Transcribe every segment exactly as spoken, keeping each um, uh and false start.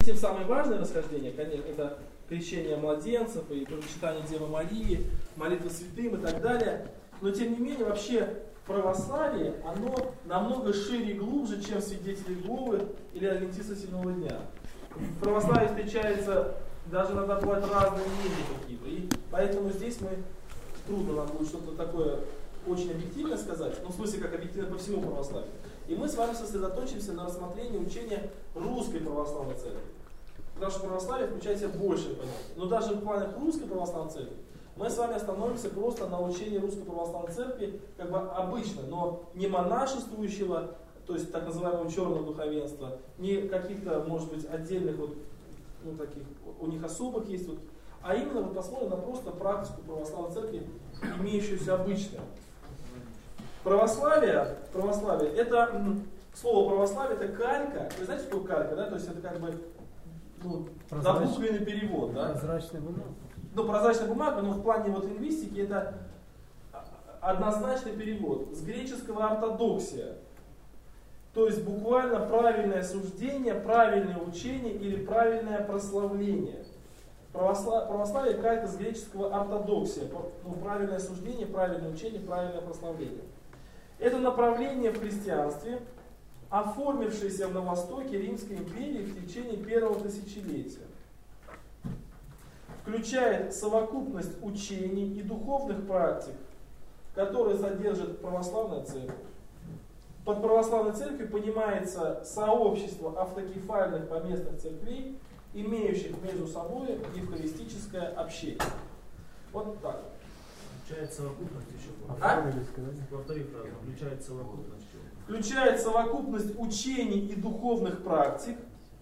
этим самое важное расхождение, конечно, это крещение младенцев и почитание Девы Марии, молитва святым и так далее. Но тем не менее, вообще православие, оно намного шире и глубже, чем свидетели Иеговы или адвентисты седьмого дня. В православии встречается, даже иногда бывают разные мнения какие-то. И поэтому здесь мы, трудно нам будет что-то такое очень объективно сказать, ну в смысле как объективно по всему православию. И мы с вами сосредоточимся на рассмотрении учения русской православной церкви. Потому что православие включает в себя большее понятие. Но даже в планах русской православной церкви мы с вами остановимся просто на учении русской православной церкви, как бы обычно, но не монашествующего, то есть так называемого черного духовенства, не каких-то, может быть, отдельных вот, ну, таких, у них особых есть, вот, а именно вот посмотрим на просто практику православной церкви, имеющуюся обычно. Православие, православие, это, слово православие, это калька, вы знаете, что калька, да, то есть это как бы, ну, забуквенный перевод, да? Прозрачная бумага. Ну, прозрачная бумага, но в плане вот лингвистики это однозначный перевод с греческого ортодоксия. То есть буквально правильное суждение, правильное учение или правильное прославление. Православ... Православие калька с греческого ортодоксия. Ну, правильное суждение, правильное учение, правильное прославление. Это направление в христианстве, оформившееся на востоке Римской империи в течение первого тысячелетия. Включает совокупность учений и духовных практик, которые содержит православная церковь. Под православной церковью понимается сообщество автокефальных поместных церквей, имеющих между собой евхаристическое общение. Вот так. Включает совокупность еще. А? Повтори фразу. Включает совокупность. Включает совокупность учений и духовных практик,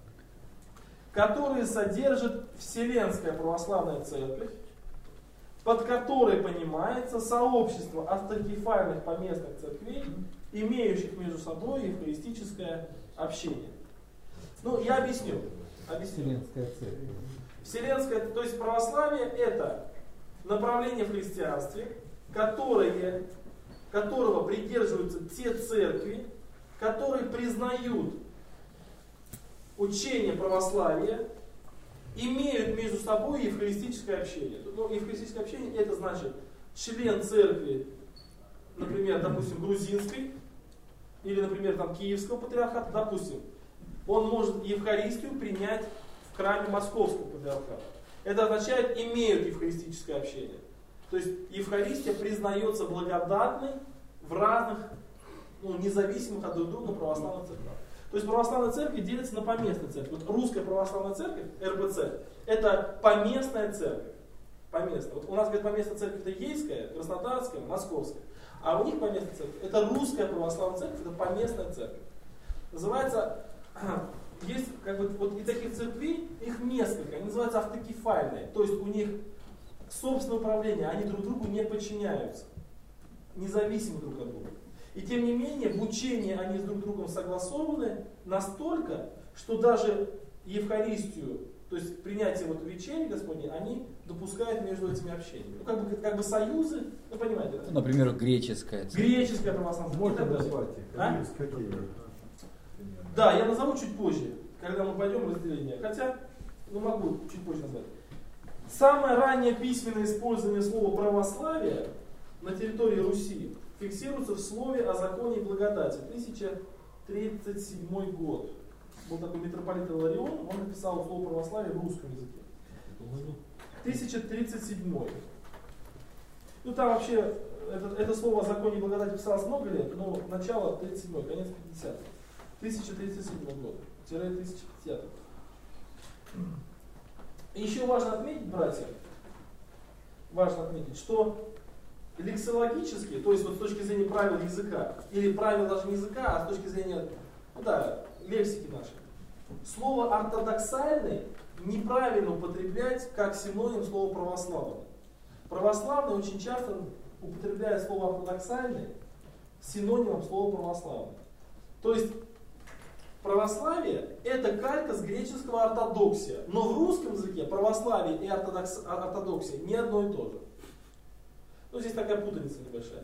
которые содержит Вселенская православная церковь, под которой понимается сообщество автокефальных поместных церквей, имеющих между собой евхаристическое общение. Ну, я объясню. объясню. Вселенская церковь. Вселенская, то есть православие это направление в христианстве, которые, которого придерживаются те церкви, которые признают учение православия, имеют между собой евхаристическое общение. Ну, евхаристическое общение это значит член церкви, например, допустим, грузинской, или, например, там, киевского патриархата, допустим, он может Евхаристию принять в храме московского патриархата. Это означает, имеют евхаристическое общение. То есть Евхаристия признается благодатной в разных, ну, независимых от друг друга православных церквях. То есть православная церковь делится на поместные церкви. Вот русская православная церковь, эр бэ цэ, это поместная церковь. Поместная. Вот у нас, говорит, поместная церковь это Ейская, Краснодарская, Московская. А у них поместная церковь это русская православная церковь, это поместная церковь. Называется, есть как бы вот и таких церквей, их несколько, они называются автокефальные. То есть у них собственное управление, они друг другу не подчиняются. Независимы друг от друга. И тем не менее, в учении они с друг другом согласованы настолько, что даже Евхаристию, то есть принятие вот вечери Господней, они допускают между этими общениями. Ну, как бы, как бы союзы, ну понимаете, да? Например, греческая церковь. Греческая православная. Можно назвать их? А? Какие? Да, я назову чуть позже, когда мы пойдем в разделение. Хотя, ну могу чуть позже назвать. Самое раннее письменное использование слова православие на территории Руси фиксируется в слове о законе и благодати. тысяча тридцать седьмой год. Был такой митрополит Иларион, он написал слово православие в русском языке. тысяча тридцать седьмой. Ну там вообще это, это слово о законе и благодати писалось много лет, но начало тридцать седьмой, конец пятидесятых. тысяча тридцать седьмой год. Тире тысяча пятидесятый. И еще важно отметить, братья, важно отметить, что лексикологически, то есть вот с точки зрения правил языка, или правил даже не языка, а с точки зрения, ну да, лексики нашей, слово ортодоксальный неправильно употреблять как синоним слова православный. Православный очень часто употребляет слово ортодоксальный синонимом слова православный. То есть православие это калька с греческого ортодоксия, но в русском языке православие и ортодокс, ортодоксия не одно и то же. Ну, здесь такая путаница небольшая.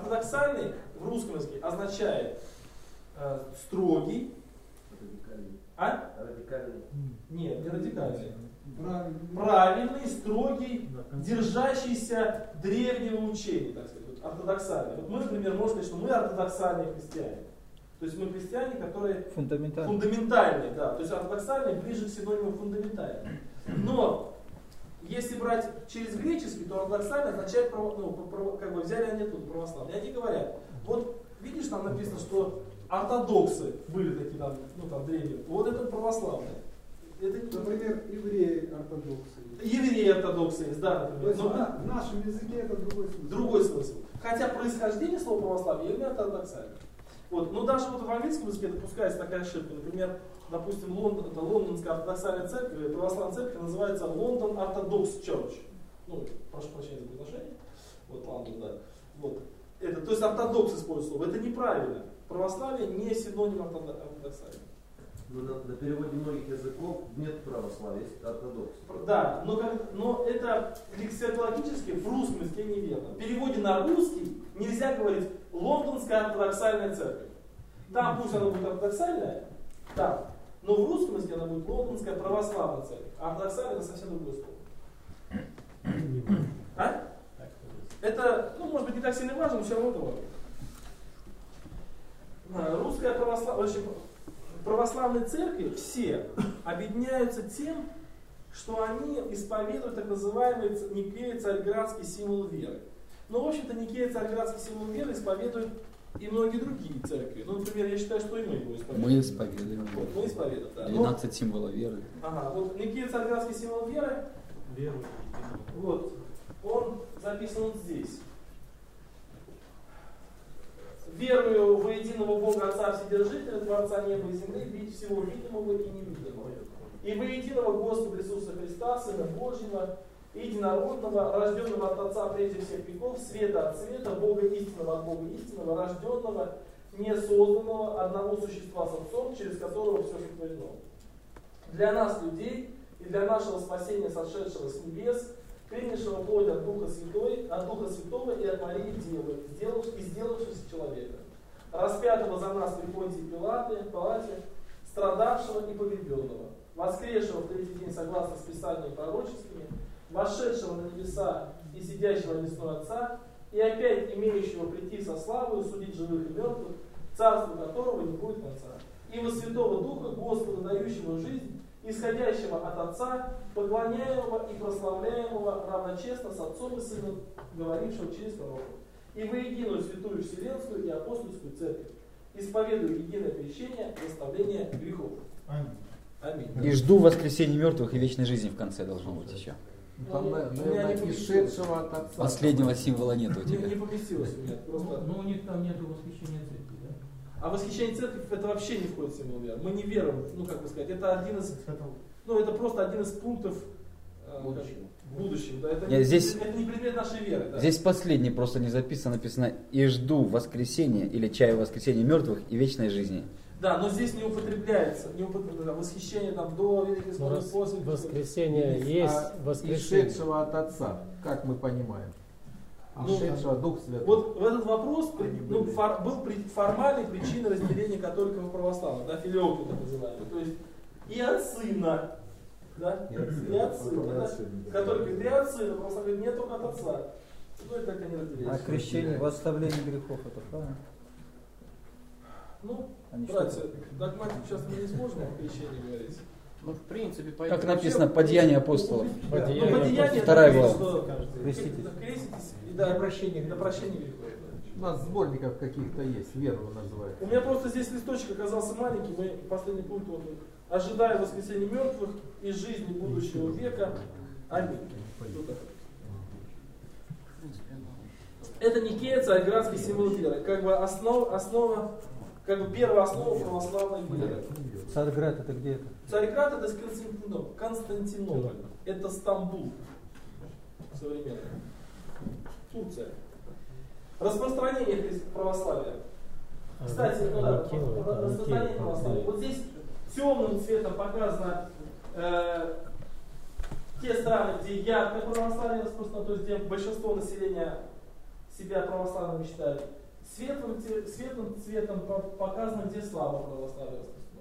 Ортодоксальный в русском языке означает э, строгий, А? Радикальный. Нет, не радикальный. Правильно. Правильный, строгий, Да, концепт. держащийся древнего учения, так сказать, вот, ортодоксальный. Вот мы, например, можем сказать, что мы ортодоксальные христиане. То есть мы христиане, которые Фундаментально. фундаментальные, да. То есть ортодоксальные ближе к синониму фундаментальные. Но если брать через греческий, то ортодоксальный означает, право- ну, право- как бы взяли они оттуда, православные. Они говорят, вот видишь, там написано, что ортодоксы были такие там, ну там древние, вот это православные. Это не- Например, евреи ортодоксы. евреи ортодоксы есть, да, То например. есть Но на- в нашем языке это другой смысл. другой смысл. Хотя происхождение слова православие именно ортодоксальное. Вот. Но даже вот в английском языке допускается такая ошибка. Например, допустим, Лондон, это лондонская ортодоксальная церковь, или православная церковь называется London Orthodox Church. Ну, прошу прощения за произношение. Вот, Лондон, да. Вот. Это, то есть ортодокс использует слово. Это неправильно. Православие не синоним ортодо- ортодоксального. Ну, на, на переводе многих языков нет православия, есть ортодокс. Да, но, как, но это лексикологически в русском языке неверно. В переводе на русский нельзя говорить Лондонская ортодоксальная церковь. Там пусть она будет ортодоксальная, там, но в русском языке она будет Лондонская православная церковь. А ортодоксальная это совсем другое слово. А? Это, ну, может быть, не так сильно важно, но все равно это важно. Да, русская православная, православные церкви все объединяются тем, что они исповедуют так называемый Никея Царьградский символ веры. Но, в общем-то, Никея Царьградский символ веры исповедуют и многие другие церкви. Ну, например, я считаю, что и мы его исповедуем. Мы исповедуем. Вот, мы исповедуем, да. Но- двенадцать символов веры. ага, вот Никея Царьградский символ веры, Веру. вот, он записан вот здесь. Верую во единого Бога Отца Вседержителя, Творца неба и земли, видеть всего видимого и невидимого. И во единого Господа Иисуса Христа, Сына Божьего, единородного, рожденного от Отца прежде всех веков, света от света, Бога истинного от Бога истинного, рожденного, несозданного, одного существа с Отцом, через которого все сотворено. Для нас, людей, и для нашего спасения, сошедшего с небес, принявшего плоть от Духа Святой, от Духа Святого и от Марии Девы, сделав, и сделавшись человеком, распятого за нас при Понтии Пилате, Палате, страдавшего и погребенного, воскресшего в третий день согласно с Писаниями пророческими, вошедшего на небеса и сидящего одесную Отца, и опять имеющего прийти со славою судить живых и мертвых, царству которого не будет конца. И во Святого Духа, Господа, дающего жизнь, исходящего от Отца, поклоняемого и прославляемого равночестно с Отцом и Сыном, говорившего через пророков. И во единую святую вселенскую и апостольскую церковь, исповедую единое крещение, восставление грехов. Аминь. Аминь. И жду воскресения мертвых и вечной жизни в конце должно быть еще. Там, Ну, наверное, не исшедшего от Отца. Последнего символа нет у Не, не тебя. поместилось у меня. Просто... Ну, у них там нету восхищения церкви, да? А восхищение церкви это вообще не входит в символ веры. Мы не веруем, ну как бы сказать, это один из, Это ну это просто один из пунктов э, Будущего. как- будущего. Да, это, Нет, не, здесь- это не предмет нашей веры. Да. Здесь последний просто не записано, написано «И жду воскресения» или «Чаю воскресения мертвых и вечной жизни». Да, но здесь не употребляется, не употребляется восхищение там до Великой Но Исходной раз после. воскресенье есть, А воскрешение. исшедшего от Отца, как мы понимаем? А Ну, исшедшего Дух Святой. Вот в этот вопрос при- Они ну, были. фор- был при- формальной причиной разделения католиков и православных, да, филиоки так называемые. То есть и от сына, да, И от сына. и от сына, Только да. от сына, да. Католик говорит, и от сына, православный говорит, нет, только от отца. Ну и так они А разделяются. крещение, восставление грехов, это правильно? Ну, Они братья, что? догматику сейчас мы не сможем о крещении говорить. Ну, в принципе, по Как этому- написано, по деянию апостолов. Да, По ну, деянию по деянию Вторая это глава. что Креститесь. креститесь и да, Для прощения для грехов. прощения грехов. У нас сборников каких-то есть, веру У называют. меня просто здесь листочек оказался маленький, мы последний пункт вот, ожидая воскресения мертвых и жизни будущего века. Аминь. Вот так. Это Никея, Царьградский символ веры, как бы основа, основа, как бы первая основа православной веры. Царьград это где это? Царьград это Константинополь, Константинополь, это Стамбул современный, Турция. Распространение хри- православия. Кстати, ну да, Никея, это распространение Никея. православия. Вот здесь темным цветом показано э, те страны, где ярко православие распространено, то есть где большинство населения себя православными считают. Светлым, цве- светлым цветом по- показано, где слабо православие распространено.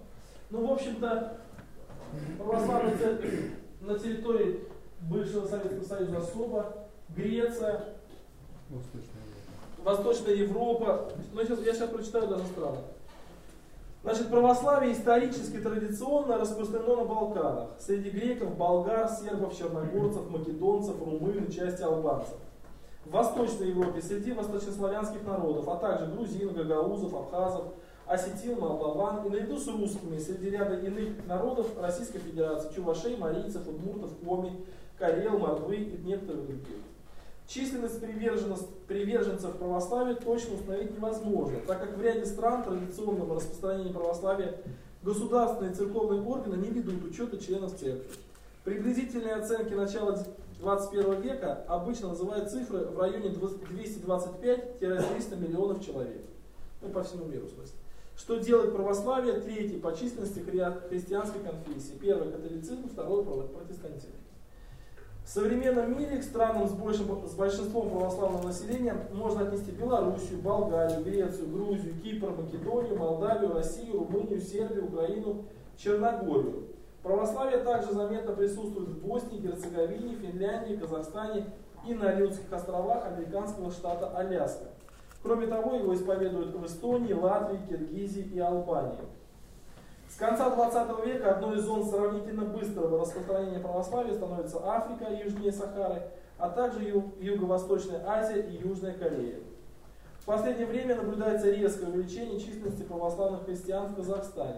Ну, в общем-то, православная церковь на территории бывшего Советского Союза особо, Греция, Восточная Европа. Ну, сейчас, я сейчас прочитаю даже страны. Значит, православие исторически традиционно распространено на Балканах. Среди греков, болгар, сербов, черногорцев, македонцев, румын и части албанцев. В Восточной Европе среди восточнославянских народов, а также грузин, гагаузов, абхазов, осетин, молдаван и наряду с русскими среди ряда иных народов Российской Федерации, чувашей, марийцев, удмуртов, коми, карел, мордвы и некоторых других. Численность приверженцев православия точно установить невозможно, так как в ряде стран традиционного распространения православия государственные и церковные органы не ведут учета членов церкви. Приблизительные оценки начала двадцать первого века обычно называют цифры в районе двести двадцать пять - триста миллионов человек. Ну, по всему миру, в смысле. Что делает православие третьей по численности хри- христианской конфессии. Первое католицизм, второе протестантизм. В современном мире к странам с, большим, с большинством православного населения можно отнести Белоруссию, Болгарию, Грецию, Грузию, Кипр, Македонию, Молдавию, Россию, Румынию, Сербию, Украину, Черногорию. Православие также заметно присутствует в Боснии, Герцеговине, Финляндии, Казахстане и на Алиутских островах американского штата Аляска. Кроме того, его исповедуют в Эстонии, Латвии, Киргизии и Албании. С конца двадцатого века одной из зон сравнительно быстрого распространения православия становится Африка, южнее Сахары, а также Ю- Юго-Восточная Азия и Южная Корея. В последнее время наблюдается резкое увеличение численности православных христиан в Казахстане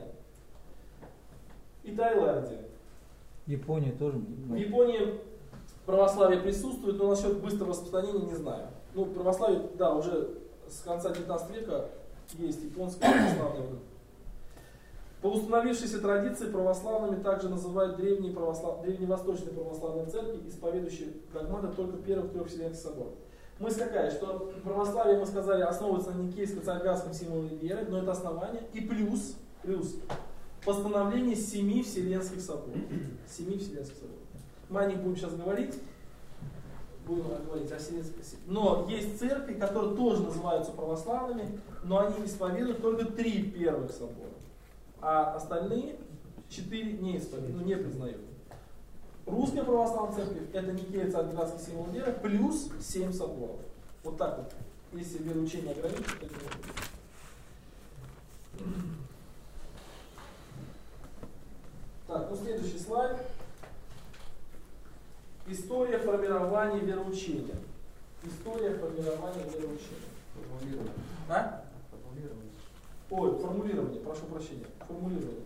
и Таиланде. Япония тоже. В Японии православие присутствует, но насчет быстрого распространения не знаю. Ну, православие, да, уже с конца девятнадцатого века есть японское православное. По установившейся традиции православными также называют древние православ... древневосточные православные церкви, исповедующие догматы только первых трех Вселенских соборов. Мысль какая, что православие, мы сказали, основывается на никейско-царьградском символе веры, но это основание, и плюс, плюс постановление семи Вселенских соборов. Семи Вселенских соборов. Мы о них будем сейчас говорить. Будем говорить о Вселенских. Но есть церкви, которые тоже называются православными, но они исповедуют только три первых собора. А остальные четыре не исповедуют, ну, не признают. Русская православная церковь — это Никея Царьградский символ веры плюс семь соборов. Вот так вот. Если вероучение ограничить, то это может быть. Так, ну следующий слайд. История формирования вероучения. История формирования вероучения. Формулирование. А? Формулирование. Ой, формулирование, прошу прощения. Формулирование.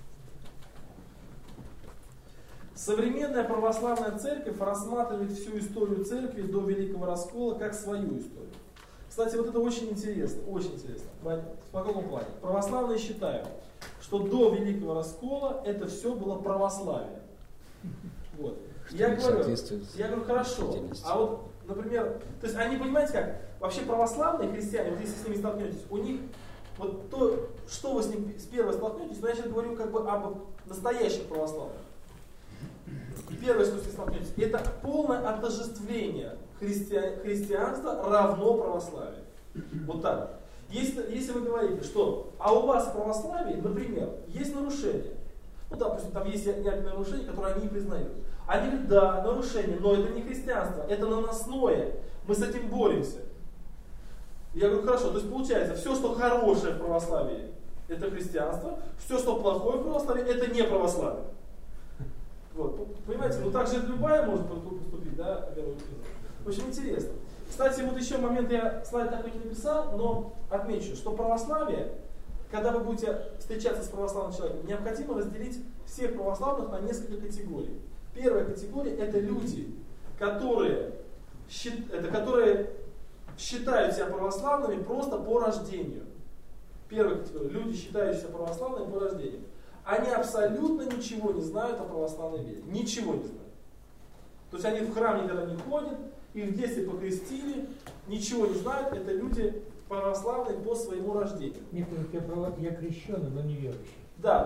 Современная православная церковь рассматривает всю историю церкви до Великого Раскола как свою историю. Кстати, вот это очень интересно, очень интересно. В каком плане? Православные считают, что до Великого Раскола это все было православие. Вот. Я говорю, я говорю, хорошо. А вот, например, то есть они, понимаете как, вообще православные христиане, вот если с ними столкнетесь, у них вот то, что вы с ним с первой столкнетесь, но я сейчас говорю как бы об настоящих православных. Первое, что с ним столкнетесь, это полное отождествление христиан, христианства равно православию. Вот так. Если, если вы говорите, что а у вас в православии, например, есть нарушение, ну, допустим, там есть некоторые нарушения, которые они не признают. Они говорят, да, нарушение, но это не христианство, это наносное, мы с этим боремся. Я говорю, хорошо, то есть получается, все, что хорошее в православии, это христианство, все, что плохое в православии, это не православие. Вот, понимаете, ну так же любая может поступить, да, вероучение. В общем, интересно. Кстати, вот еще момент, я слайд такой не написал, но отмечу, что православие, когда вы будете встречаться с православным человеком, необходимо разделить всех православных на несколько категорий. Первая категория — это люди, которые, это, которые считают себя православными просто по рождению. Первая категория — люди, считающиеся православными по рождению. Они абсолютно ничего не знают о православной вере. Ничего не знают. То есть они в храм никогда не ходят, их в детстве покрестили, ничего не знают. Это люди православные по своему рождению. Некоторых я, права, я крещеный, но не верующий. Да.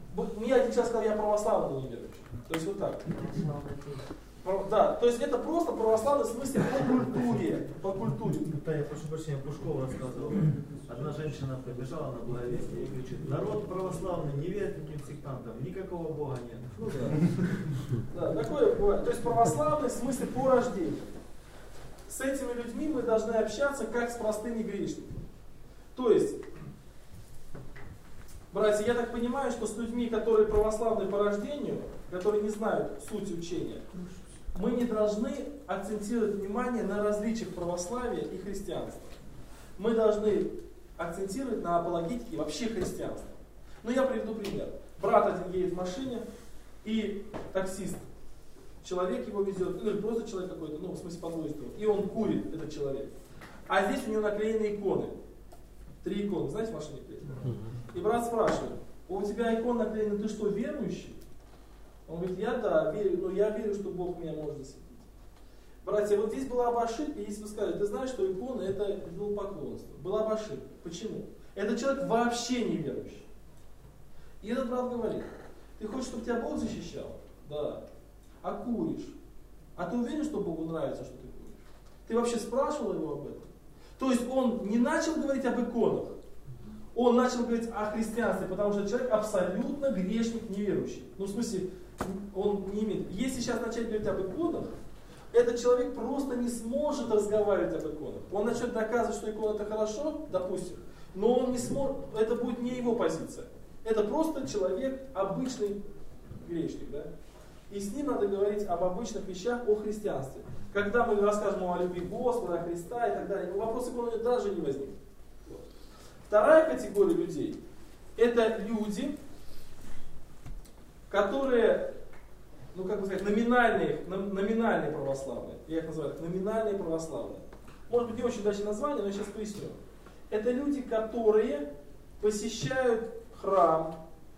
Вот мне один человек сказал, я православный неверующий. То есть вот так. Да, то есть это просто православный в смысле по культуре. По культуре. Да, я прошу прощения, Пушкова рассказывал. Одна женщина прибежала на благовестие и кричит: народ православный не верит никаким сектантам, никакого Бога нет. Ну да. Да, такое бывает. То есть православный в смысле по рождению. С этими людьми мы должны общаться как с простыми грешниками. То есть, братья, я так понимаю, что с людьми, которые православны по рождению, которые не знают сути учения, мы не должны акцентировать внимание на различиях православия и христианства. Мы должны акцентировать на апологетике вообще христианства. Ну, я приведу пример. Брат один едет в машине, и таксист, человек его везет, ну или просто человек какой-то, ну в смысле подвозит его, и он курит, этот человек. А здесь у него наклеены иконы. Три иконы, знаете, в машине клеят? И брат спрашивает: у тебя икона наклеена, ты что, верующий? Он говорит: я да, верю, но я верю, что Бог меня может засветить. Братья, вот здесь была бы ошибка, если вы скажете: ты знаешь, что икона это идолопоклонство. Была бы ошибка. Почему? Этот человек вообще не верующий. И этот брат говорит: ты хочешь, чтобы тебя Бог защищал? Да. А куришь? А ты уверен, что Богу нравится, что ты куришь? Ты вообще спрашивал его об этом? То есть он не начал говорить об иконах, он начал говорить о христианстве, потому что человек абсолютно грешник, неверующий. Ну, в смысле, он не имеет. Если сейчас начать говорить об иконах, этот человек просто не сможет разговаривать об иконах. Он начнет доказывать, что икона это хорошо, допустим, но он не сможет, это будет не его позиция. Это просто человек, обычный грешник, да? И с ним надо говорить об обычных вещах, о христианстве. Когда мы расскажем о любви Господа, Христа и так далее, вопрос иконы даже не возникнет. Вот. Вторая категория людей — это люди, которые, ну как бы сказать, номинальные, номинальные православные. Я их называю номинальные православные. Может быть, не очень удачное название, но я сейчас поясню. Это люди, которые посещают храм,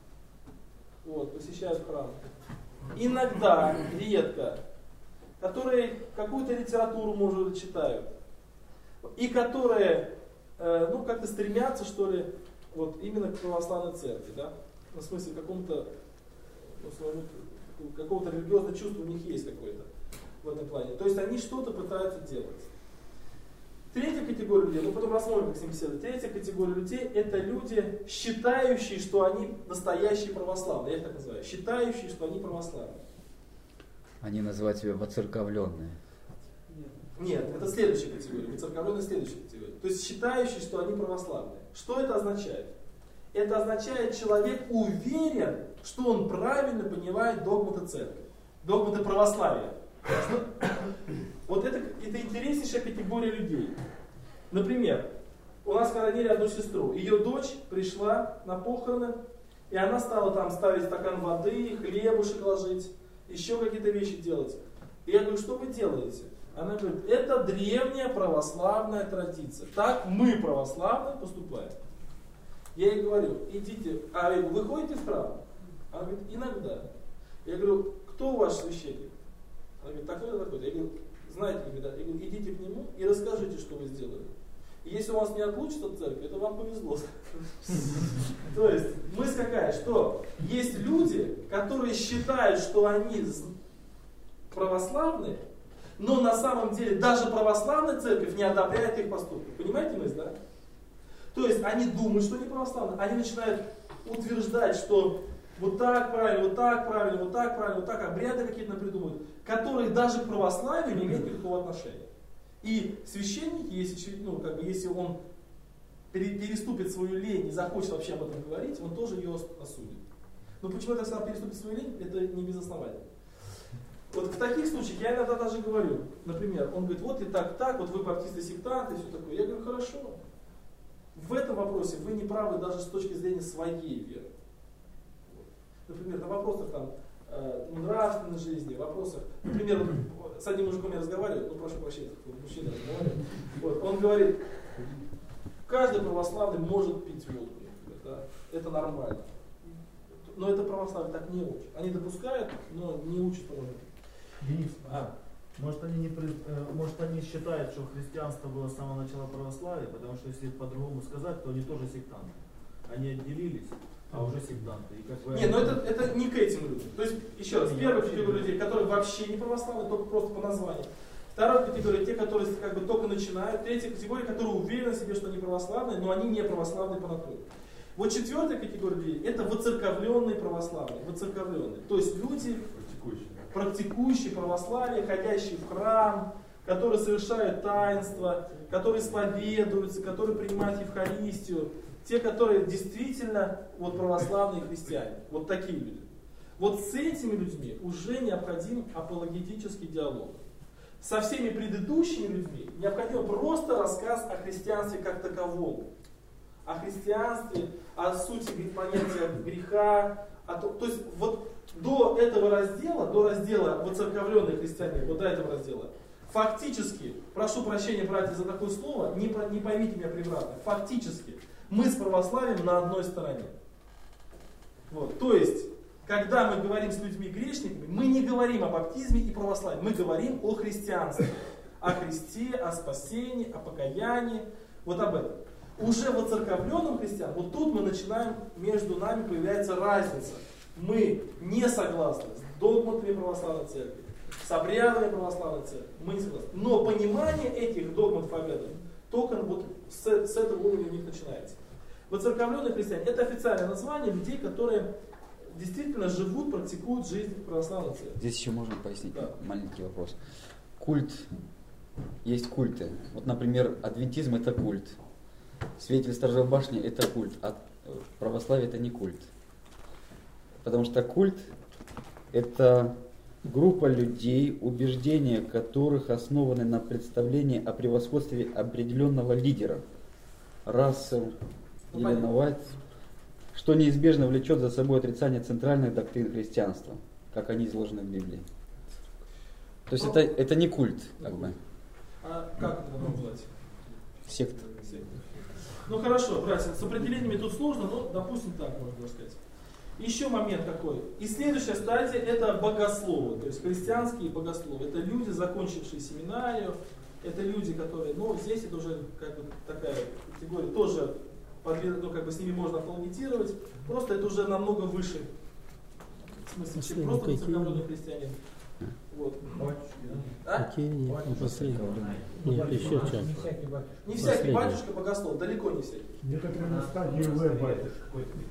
вот, посещают храм, иногда, редко, которые какую-то литературу, может быть, читают, и которые, э, ну, как-то стремятся, что ли, вот, именно к православной церкви, да, ну, в смысле, какому-то, ну, своему, какого-то религиозного чувства у них есть какое-то в этом плане. То есть они что-то пытаются делать. Третья категория людей, ну потом рассмотрим, как с ними беседовать. Третья категория людей — это люди, считающие, что они настоящие православные. Я их так называю. Считающие, что они православные. Они называют себя воцерковленные. Нет, это следующая категория. Воцерковленные — следующая категория. То есть считающие, что они православные. Что это означает? Это означает, человек уверен, что он правильно понимает догматы церкви, догматы православия. Вот это, это интереснейшая категория людей. Например, у нас хоронили одну сестру. Ее дочь пришла на похороны, и она стала там ставить стакан воды, хлебушек ложить, еще какие-то вещи делать. И я говорю: что вы делаете? Она говорит: это древняя православная традиция. Так мы, православные, поступаем. Я ей говорю: идите, а я говорю: вы ходите в храм? Она говорит: иногда. Я говорю: кто ваш священник? Она говорит: такой-то, такой-то. Я говорю: знаете, ребята, я говорю, идите к нему и расскажите, что вы сделали. И если у вас не отлучат от церкви, это вам повезло. То есть, мысль какая, что есть люди, которые считают, что они православные, но на самом деле даже православная церковь не одобряет их поступки. Понимаете мысль, да? То есть, они думают, что они православные, они начинают утверждать, что вот так правильно, вот так правильно, вот так правильно, вот так, обряды какие-то придумывают, которые даже к православию не имеют никакого отношения. И священник, если, ну, как бы, если он переступит свою лень и захочет вообще об этом говорить, он тоже ее осудит. Но почему я так сказал, переступит свою лень, это не без основания. Вот в таких случаях я иногда даже говорю, например, он говорит: вот и так, так, вот вы баптисты-сектанты и все такое. Я говорю: хорошо. В этом вопросе вы не правы даже с точки зрения своей веры. Например, на вопросах там, э, нравственной жизни, вопросах, например, вот, с одним мужиком я разговариваю, ну прошу прощения, мужчина разговаривает, вот, он говорит: каждый православный может пить водку, например, да? Это нормально. Но это православие так не учат. Они допускают, но не учат, по-моему. Денис, а, может, они не, э, может они считают, что христианство было с самого начала православия, потому что если по-другому сказать, то они тоже сектанты. Они отделились, А уже сектанты. И как бы... Не, но это, это не к этим людям. То есть, еще раз, первая категория людей, которые вообще не православные, только просто по названию. Вторая категория, те, которые как бы только начинают. Третья категория, которые уверены в себе, что они православные, но они не православные по натуре. Вот четвертая категория людей, это воцерковленные православные. Воцерковленные. То есть люди, практикующие, практикующие православие, ходящие в храм, которые совершают таинства, которые исповедуются, которые принимают Евхаристию. Те, которые действительно вот, православные христиане. Вот такие люди. Вот с этими людьми уже необходим апологетический диалог. Со всеми предыдущими людьми необходим просто рассказ о христианстве как таковом. О христианстве, о сути понятия греха. О то, то есть вот до этого раздела, до раздела воцерковленные христиане, вот до этого раздела, фактически, прошу прощения, братья, за такое слово, не, не поймите меня превратно, фактически мы с православием на одной стороне. Вот. То есть, когда мы говорим с людьми грешниками, мы не говорим о баптизме и православии, мы говорим о христианстве, о Христе, о спасении, о покаянии, вот об этом. Уже воцерковленным христианам, вот тут мы начинаем, между нами появляется разница. Мы не согласны с догматами православной церкви, с обрядами православной церкви, мы не согласны. Но понимание этих догматов и обрядов только вот с, с этого уровня у них начинается. Воцерковленные христиане – это официальное название людей, которые действительно живут, практикуют жизнь православной церкви. Здесь еще можно пояснить, да. Маленький вопрос. Культ, есть культы. Вот, например, адвентизм – это культ. Святитель Сторожевой башни – это культ, а православие – это не культ. Потому что культ – это группа людей, убеждения которых основаны на представлении о превосходстве определенного лидера, расы ну, или понятно. навайт, что неизбежно влечет за собой отрицание центральных доктрин христианства, как они изложены в Библии. То есть ну, это, это не культ, как бы. А как это надо назвать? Секта. Ну хорошо, братья, с определениями тут сложно, но допустим так можно сказать. Еще момент такой. И следующая стадия это богословы, то есть христианские богословы. Это люди, закончившие семинарию, это люди, которые, ну здесь это уже как бы такая категория, тоже ну, как бы с ними можно апологетировать, просто это уже намного выше, в смысле, чем просто воцерковленный христианин. Вот. А? Какие нет, ну, последние. Нет, еще что. Не всякий батюшка богослов, далеко не всякий. Некоторые на стадии В батюшка.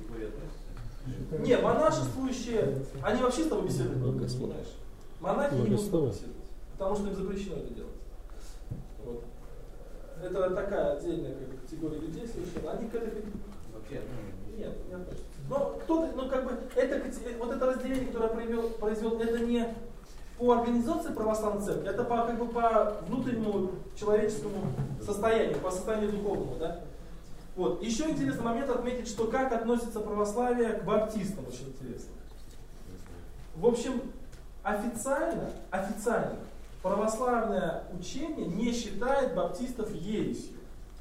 Не, монашествующие, они вообще с тобой беседуют, Богослов. понимаешь? Монахи не будут с Богослов. тобой беседовать, потому что им запрещено это делать. Вот. Это такая отдельная как бы, категория людей совершенно. Они к этой вообще нет, не относятся. Но кто-то, ну как бы, это, вот это разделение, которое я произвел, произвел, это не по организации православной церкви, это по, как бы, по внутреннему человеческому состоянию, по состоянию духовному, да? Вот. Еще интересный момент отметить, что как относится православие к баптистам, очень интересно. В общем, официально, официально православное учение не считает баптистов ересью.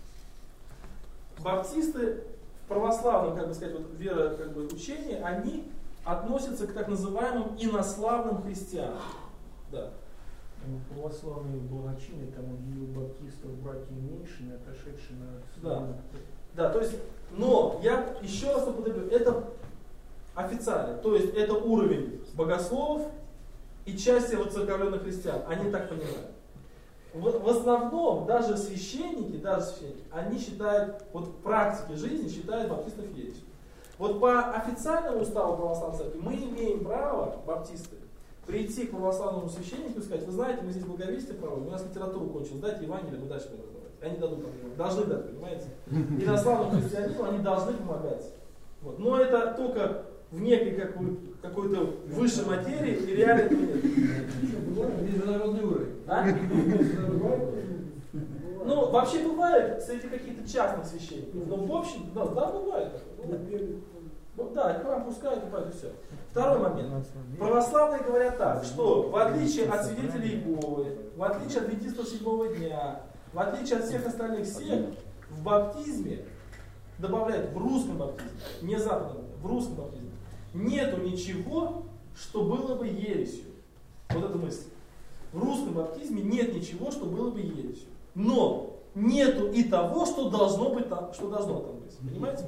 Баптисты в православном, как бы сказать, вот, вера, как бы, учении, они относятся к так называемым инославным христианам. Да. Православные благочинные, там у баптистов братья меньшины, отошедшие на... Да. Да, то есть, но я еще раз употреблю, это официально, то есть это уровень богословов и части воцерковленных христиан, они так понимают. В, в основном даже священники, даже священники, они считают, вот в практике жизни считают баптистов ересью. Вот по официальному уставу православной церкви мы имеем право, баптисты, прийти к православному священнику и сказать: вы знаете, мы здесь благовестие проводим, у нас литературу кончилась, дайте Евангелие, мы дальше будем раздавать. Они дадут, должны дать, понимаете? Инославным христианину они должны помогать. Вот. Но это только в некой какой- какой-то высшей материи, и реально этого нет. Международный уровень. А? Ну, вообще бывает среди каких-то частных священников, но в общем, да, да бывает. Ну, да, храм пускают, и и все. Второй момент. Православные говорят так, что в отличие от свидетелей Иеговы, в отличие от адвентистов седьмого дня, в отличие от всех остальных сект, в баптизме, добавляют в русском баптизме, не западном, в русском баптизме, нету ничего, что было бы ересью. Вот эта мысль. В русском баптизме нет ничего, что было бы ересью. Но нету и того, что должно быть там, что должно там быть. Понимаете?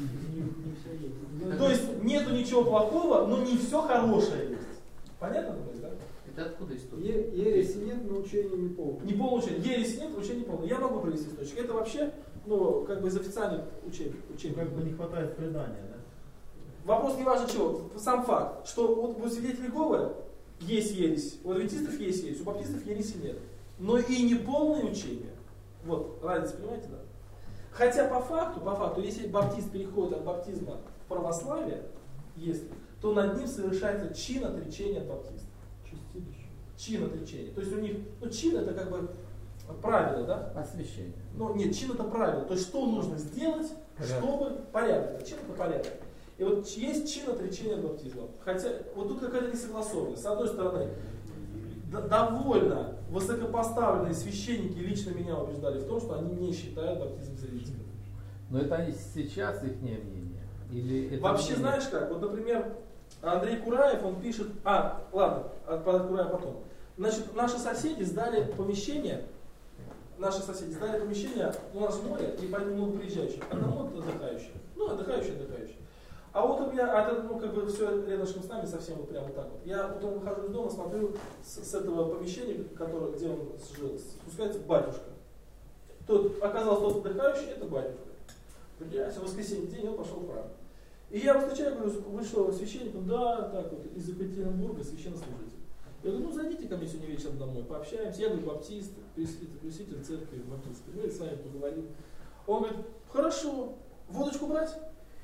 То есть нету ничего плохого, но не все хорошее есть. Понятно, да? Это откуда история? Е- ереси нет, но учение не полное. Не полное учение. Ереси нет, учение не полное. Я могу привести источник. Это вообще, ну, как бы из официальных учений. учений. Как бы не хватает предания, да? Вопрос не важно чего. Сам факт, что вот у свидетелей Иеговы есть ересь, у адвентистов есть ересь, у баптистов ереси нет. Но и не полное учение. Вот, разница, понимаете, да? Хотя по факту, по факту, если баптист переходит от баптизма в православие, если, то над ним совершается чин отречения от баптиста. Чистилище. Чин отречения. То есть у них, ну чин это как бы правило, да? Освящение. Ну нет, чин это правило. То есть что нужно сделать, Порядок. чтобы порядок. Чин это порядок. И вот есть чин отречения от баптизма. Хотя вот тут какая-то несогласованность. С одной стороны, д- довольно высокопоставленные священники лично меня убеждали в том, что они не считают баптизм зрительным. Но это они сейчас их мнение? Или это Вообще, мнение- знаешь как? Вот, например, Андрей Кураев, он пишет... А, ладно, от от Кураева потом. Значит, наши соседи сдали помещение, наши соседи сдали помещение, у нас море, и поэтому много приезжающих. Одному отдыхающим. Ну, отдыхающий, отдыхающий. А вот у меня, а это, ну, как бы все рядышком с нами, совсем вот прямо вот так вот. Я потом выхожу из дома, смотрю, с, с этого помещения, которое, где он жил, спускается батюшка. Тот, оказался тот отдыхающий, это батюшка. Блядь, в воскресенье день он пошел в храм. И я его встречаю, говорю, вы что, священник? Он, да, так вот, из Екатеринбурга, священнослужитель. Я говорю, ну зайдите ко мне сегодня вечером домой, пообщаемся. Я говорю, баптист, пресвитер церкви баптистской. Мы с вами поговорим. Он говорит, хорошо, водочку брать?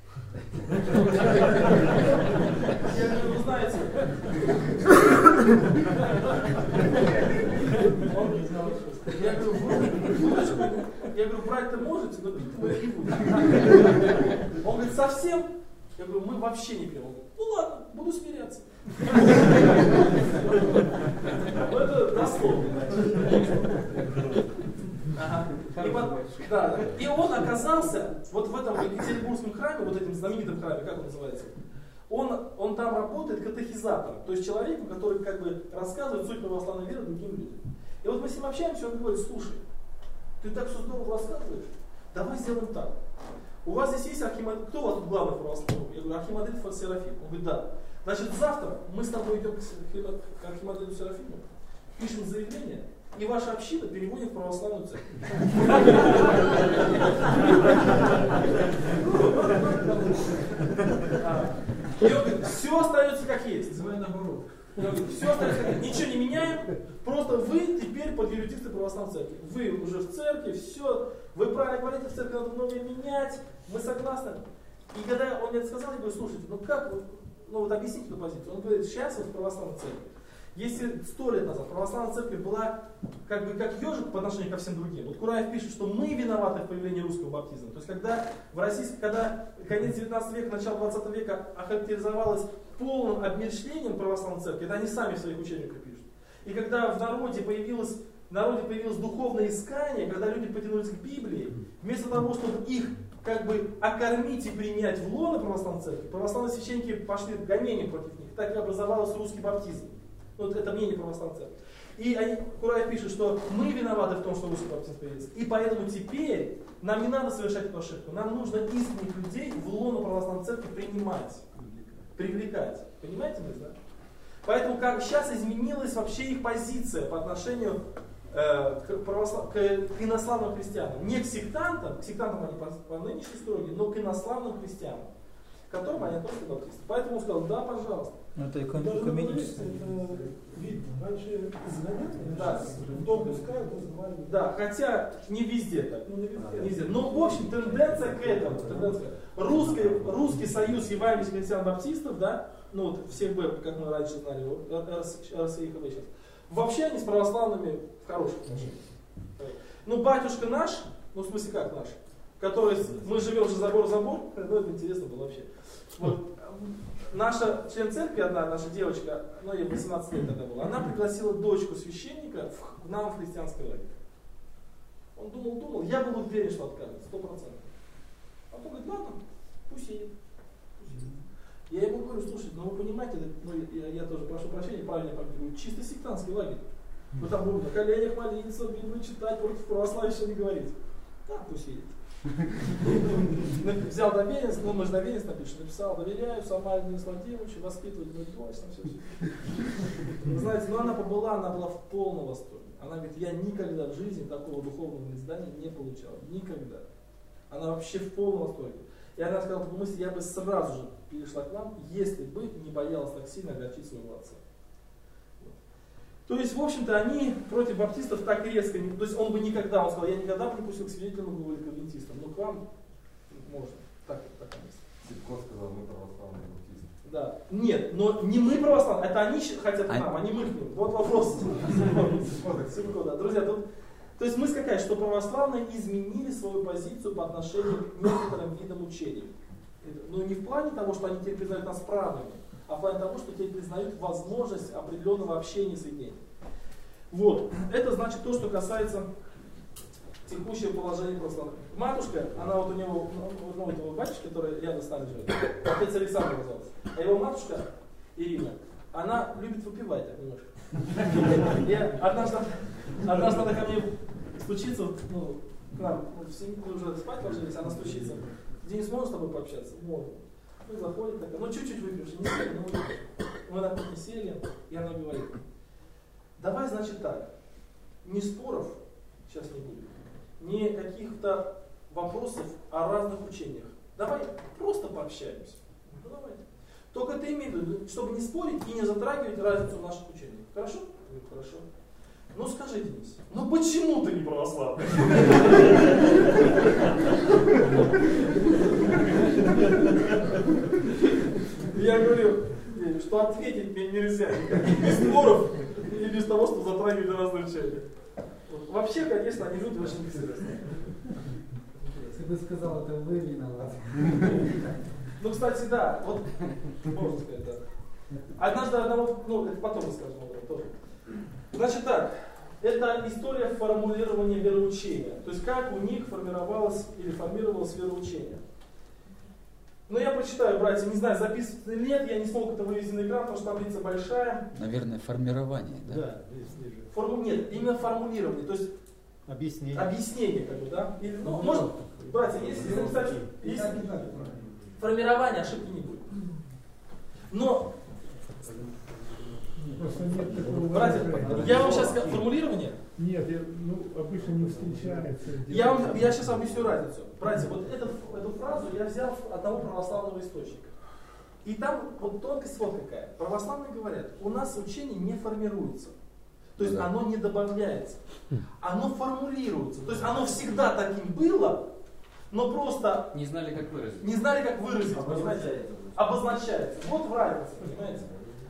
Я говорю, вы знаете, он, я говорю, водочку, я говорю, брать-то можете, но пить мы не будем. Он говорит, совсем? Я говорю, мы вообще не пьем. Он говорит, ну ладно, буду смиряться. Это дословно. Ага. И, под, да, и он оказался вот в этом Екатеринбургском храме, вот этим знаменитом храме, как он называется, он, он там работает катехизатором, то есть человеком, который как бы рассказывает суть православной веры другим людям. И вот мы с ним общаемся, он говорит, слушай, ты так все здорово рассказываешь, давай сделаем так. У вас здесь есть архимандрит, кто у вас тут главный православный? Я говорю, архимандрит Серафим. Он говорит, да. Значит, завтра мы с тобой идем к архимандриту Серафиму, пишем заявление, и ваша община переводит в православную церковь. И он говорит, все остается как есть. наоборот. Все остается как есть. Ничего не меняем, просто вы теперь под юридисты православной церкви. Вы уже в церкви, все, вы правильно говорите, в церкви надо многое менять, мы согласны. И когда он мне это сказал, я говорю, слушайте, ну как, ну вот объясните эту позицию. Он говорит, сейчас вот в православной церкви. Если сто лет назад православная церковь была как бы как ежик по отношению ко всем другим, вот Кураев пишет, что мы виноваты в появлении русского баптизма. То есть когда в России, когда конец девятнадцатого века, начало двадцатого века охарактеризовалось полным обмерщвлением православной церкви, это они сами в своих учениях пишут. И когда в народе появилось, в народе появилось духовное искание, когда люди потянулись к Библии, вместо того, чтобы их как бы окормить и принять в лоно православной церкви, православные священники пошли в гонение против них. Так и образовался русский баптизм. Вот это мнение православной церкви. И они, Кураев пишет, что мы виноваты в том, что русский баптизм появился. И поэтому теперь нам не надо совершать эту ошибку. Нам нужно искренних людей в лоно православной церкви принимать, привлекать. Понимаете, да? Поэтому как сейчас изменилась вообще их позиция по отношению э, к, православ... к инославным христианам. Не к сектантам, к сектантам они по, по нынешней строге, но к инославным христианам, которым они тоже баптисты. Поэтому он сказал, да, пожалуйста. Это Даже экономическое. это видно. Раньше изгоняли, Да. в дом пускают, называли. Да, хотя не везде так. Ну, не везде. Не везде. Но в общем тенденция к этому. Тенденция. Русский, Русский союз евангельских христиан-баптистов, да, ну вот всех Б, как мы раньше знали, эр эс и ХВ сейчас, вообще они с православными в хороших отношениях. Ну, батюшка наш, ну в смысле как наш, который, мы живем же забор в забор, ну это интересно было вообще. Вот. Наша член церкви, одна наша девочка, ну ей восемнадцать лет тогда было, она пригласила дочку священника в, к нам в христианский лагерь. Он думал, думал, я был уверен, что откажет, сто процентов. А он говорит, ладно, пусть едет. Я ему говорю, слушайте, ну вы понимаете, ну, я, я тоже прошу прощения, правильно я говорю, чисто сектантский лагерь. Мы там будем на коленях молиться, Библию читать, против православия еще не говорить. Да, пусть едет. Взял доверенность, ну мы же доверенность напишем, написал, доверяю Самаре Денису Владимировичу, воспитывать будет точно, все, все. Вы знаете, но она побыла, она была в полном восторге. Она говорит, я никогда в жизни такого духовного издания не получала. Никогда. Она вообще в полном восторге. И она сказала, такую мысль, я бы сразу же перешла к вам, если бы не боялась так сильно огорчить своего отца. Вот. То есть, в общем-то, они против баптистов так резко, не, то есть он бы никогда, он сказал, я никогда бы не пустил к свидетелям, мы были к адвентистам, но к вам можно. Так, такая мысль. Сипко сказал, мы православные баптисты. Да. Нет, но не мы православные, это они хотят к нам, они мы к ним. Вот вопрос. Сипко, да. Друзья, тут то есть мысль какая, что православные изменили свою позицию по отношению к некоторым видам учений. Ну не в плане того, что они теперь признают нас правыми, а в плане того, что теперь признают возможность определенного общения и соединения. Вот. Это значит то, что касается текущего положения православных. Матушка, она вот у него, ну, у этого батюшки, который рядом с нами живет, отец Александр назывался, а его матушка Ирина, она любит выпивать так немножко. И однажды, однажды она ко мне стучится, ну, к нам, в семье, мы уже спать ложились, она стучится. Денис, можно с тобой пообщаться? Можно. Ну, заходит такая, ну, чуть-чуть выпьешь, не сильно, ну, выпьешь. Мы на кухне сели, и она говорит, давай, значит, так, ни споров сейчас не будет, ни каких-то вопросов о разных учениях. Давай просто пообщаемся. Ну, давай. Только ты имей в виду, чтобы не спорить и не затрагивать разницу в наших учениях. Хорошо? Ну, хорошо. Ну скажи, Денис, ну почему ты не православный? Я говорю, что ответить мне нельзя, без споров и без того, что затрагивать разные учения. Вообще, конечно, они люди очень интересные. Если бы сказал, это вы виноваты. Ну, кстати, да, вот, можно сказать, да. Однажды одного, ну, это потом расскажем об этом тоже. Значит так, это история формулирования вероучения. То есть, как у них формировалось или формировалось вероучение. Ну, я прочитаю, братья, не знаю, записывается или нет, я не смог это вывести на экран, потому что таблица большая. Наверное, формирование, да? Да, здесь ниже. Форму... Нет, именно формулирование, то есть Объяснение. объяснение, как бы, да? Или, ну, может, братья, если написать, если формирование, ошибки не будет. Но, Просто нет такого братья, выражения. я вам сейчас скажу, формулирование, Нет, я, ну, обычно не встречается. я, вам, я сейчас объясню разницу. Братья, вот этот, эту фразу я взял от одного православного источника. И там вот тонкость вот какая. Православные говорят, у нас учение не формируется. То есть оно не добавляется. Оно формулируется. То есть оно всегда таким было, но просто Не знали, как выразить. не знали, как выразить, понимаете? Обозначается. Вот в разнице, понимаете?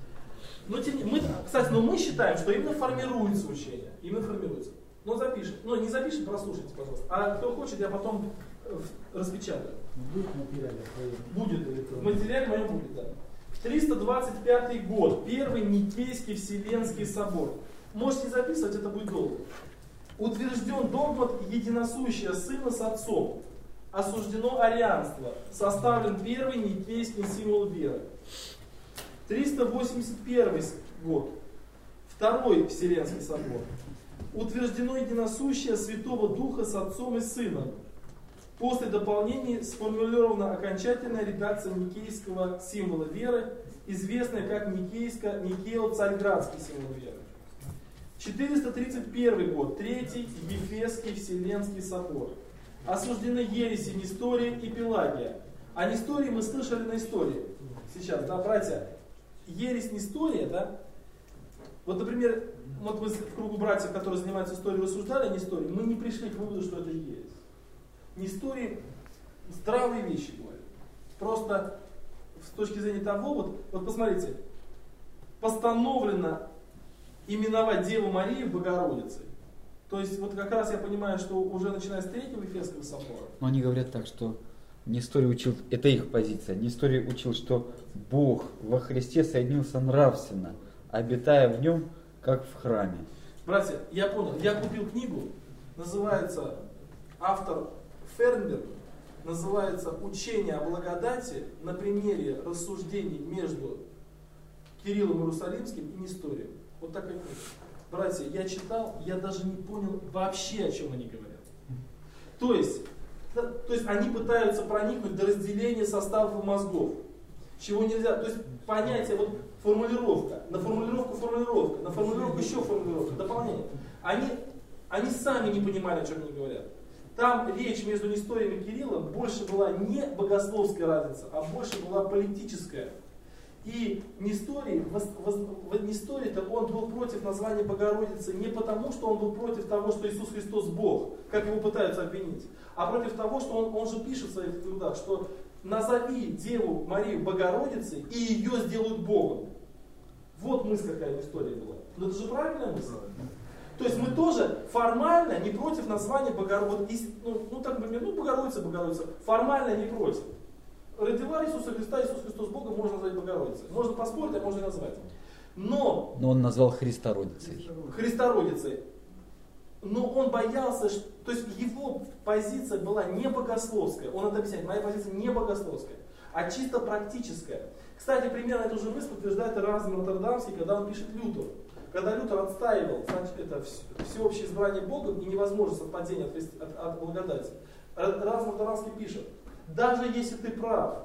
Но, тем не- мы, кстати, но мы считаем, что именно формируется учение. Именно формируется. Но запишем. Ну, не запишем, прослушайте, пожалуйста. А кто хочет, я потом э, распечатаю. Будет в материале своем. Будет. В материале моем будет, да. триста двадцать пятый год. Первый Никейский Вселенский собор. Можете записывать, это будет долго. Утвержден догмат единосущия Сына с Отцом. Осуждено арианство. Составлен первый Никейский символ веры. триста восемьдесят первый год. Второй Вселенский собор. Утверждено единосущее Святого Духа с Отцом и Сыном. После дополнений сформулирована окончательная редакция никейского символа веры, известная как Никейско, Никео-Царьградский символ веры. четыреста тридцать первый год. Третий Ефесский Вселенский собор. Осуждены ереси Нестория и Пелагия. О Нестории мы слышали на истории. Сейчас, да, братья? Ересь Нестория, да? Вот, например, вот мы в кругу братьев, которые занимаются историей, рассуждали о Нестории, мы не пришли к выводу, что это ересь. Нестории здравые вещи говорят. Просто с точки зрения того, вот, вот посмотрите, постановлено именовать Деву Марию Богородицей. То есть вот как раз я понимаю, что уже начиная с третьего Ефесского собора. Но они говорят так, что Несторий учил, это их позиция, Несторий учил, что Бог во Христе соединился нравственно, обитая в нем, как в храме. Братья, я понял, я купил книгу, называется, автор Фернберг, называется «Учение о благодати на примере рассуждений между Кириллом Иерусалимским и Несторием». Вот такая книга. братья, я читал, я даже не понял вообще, о чем они говорят. То есть, то есть они пытаются проникнуть до разделения составов мозгов, чего нельзя. То есть понятие, вот формулировка, на формулировку формулировка, на формулировку еще формулировка, дополнение. Они, они сами не понимали, о чем они говорят. Там речь между Несторием и Кириллом больше была не богословская разница, а больше была политическая. И Несторий, в Несторе-то он был против названия Богородицы не потому, что он был против того, что Иисус Христос Бог, как его пытаются обвинить, а против того, что он, он же пишет в своих трудах, что назови Деву Марию Богородицей, и ее сделают Богом. Вот мысль, какая в Нестории была. Но это же правильная мысль. То есть мы тоже формально не против названия Богородицы. Ну, ну так, например, ну Богородица, Богородица. Формально не против. Родила Иисуса Христа, Иисус Христос Бога, можно назвать Богородицей. Можно поспорить, а можно и назвать. Но, Но он назвал Христородицей. Христородицей. Но он боялся, что, то есть его позиция была не богословская. Он это объясняет, моя позиция не богословская, а чисто практическая. Кстати, примерно эту же мысль подтверждает Эразм Роттердамский, когда он пишет Лютеру. Когда Лютер отстаивал, значит, это всеобщее избрание Богом и невозможность совпадения от, от, от благодати. Эразм Роттердамский пишет: даже если ты прав,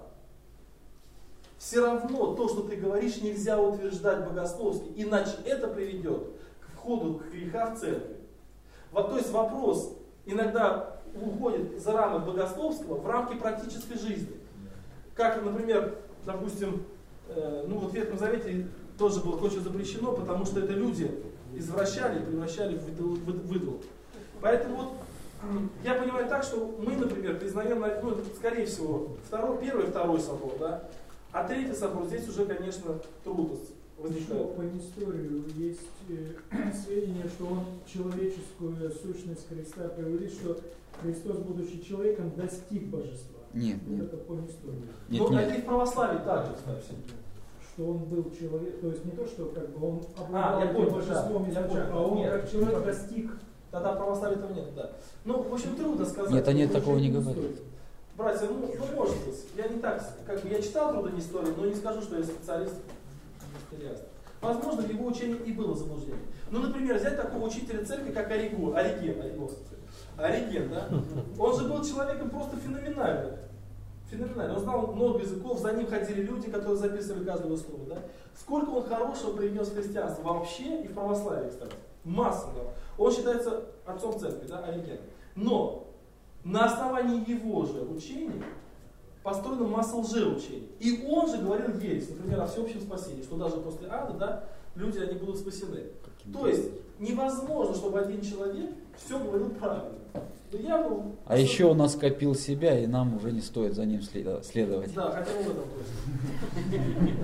все равно то, что ты говоришь, нельзя утверждать богословски, иначе это приведет к входу греха в церковь. Вот, то есть вопрос иногда уходит за рамок богословского в рамки практической жизни. Как, например, допустим, э, ну вот в Ветхом Завете тоже было кое-что запрещено, потому что это люди извращали и превращали в идол. В идол. Поэтому вот я понимаю так, что мы, например, признаем, ну, скорее всего, второй, первый и второй собор, да, а третий собор здесь уже, конечно, трудность возникает. Еще по историю есть э, сведения, что он человеческую сущность Христа говорит, что Христос, будучи человеком, достиг божества. Нет, вот нет. это по истории. Нет, Но нет. это и в православии также, кстати. Что он был человек, то есть не то, что как бы он А, обладал я понял, божеством да, изначально, я понял. а он Нет, как человек нет. достиг. Тогда в православии этого нет, да. Ну, в общем, трудно сказать. Нет, они Это такого очень не не говорят. стоит. Братья, ну, ну может быть. Я не так, как бы я читал труды Нестория, но не скажу, что я специалист в несториастве. Возможно, в его учении и было заблуждение. Ну, например, взять такого учителя церкви, как Ориген, Ориген, Ориген, Ориген, да? Он же был человеком просто феноменальным. Феноменально. Он знал много языков, за ним ходили люди, которые записывали каждое слово. Да? Сколько он хорошего привнес в христианство вообще и в православие, кстати. Масса. Да? Он считается отцом церкви, да, Ориген. Но на основании его же учений построена масса лжеучений. И он же говорил ересь, например, о всеобщем спасении, что даже после ада, да, люди они будут спасены. То есть невозможно, чтобы один человек все говорил правильно. Я, ну, А еще он оскопил себя, и нам уже не стоит за ним следовать. Да, хотя бы в этом точно.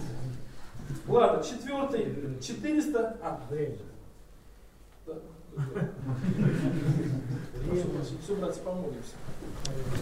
Ладно, четвертый, четыреста. А, время. Да. Все, братья, помолимся.